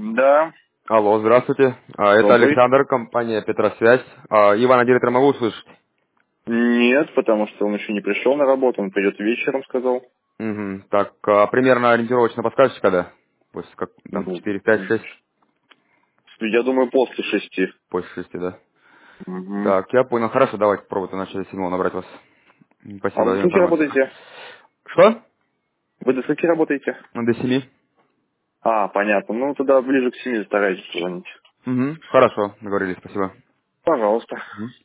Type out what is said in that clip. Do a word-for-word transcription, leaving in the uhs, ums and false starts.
Да, Алло, здравствуйте. А, Это добрый. Александр, компания Петросвязь. А, Ивана директора могу услышать? Нет, потому что он еще не пришел на работу, он придет вечером, сказал. Угу. Так, а, примерно ориентировочно подскажете, когда? После как, там, Ну, четыре, пять, шесть? я думаю, после шести. После шести, да? Мгм. Так, я понял. Хорошо, давайте попробуйте начать с седьмого набрать вас. М, А Спасибо вы до за скольки информацию. работаете? Что? Вы до скольки работаете? Ну, До семи. А, понятно. Ну, тогда ближе к семи старайтесь позвонить. Угу. Хорошо, договорились, спасибо. Пожалуйста. Мгм.